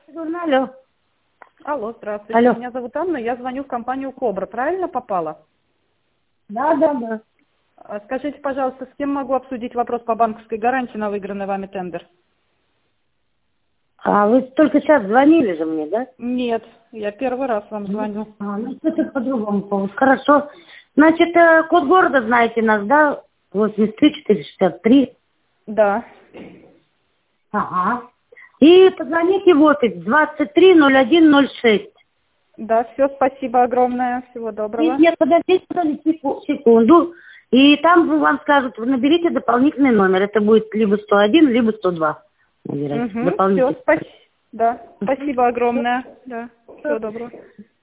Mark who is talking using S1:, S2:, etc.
S1: Алло.
S2: Алло, здравствуйте.
S1: Алло.
S2: Меня зовут Анна, я звоню в компанию Кобра. Правильно попала?
S1: Да.
S2: Скажите, пожалуйста, с кем могу обсудить вопрос по банковской гарантии на выигранный вами тендер?
S1: А вы только сейчас звонили же мне, да?
S2: Нет, я первый раз вам звоню.
S1: Ну что-то по другому поводу. Хорошо. Значит, код города знаете нас, да? 83463.
S2: Да.
S1: Ага. И позвоните в офис 230106.
S2: Да, все, спасибо огромное. Всего доброго.
S1: Нет, подождите секунду. И там вам скажут, вы наберите дополнительный номер. Это будет либо 101, либо 102. Набирайте.
S2: Угу, все,
S1: Дополнительный.
S2: спасибо. Да, спасибо огромное. Да, всего доброго.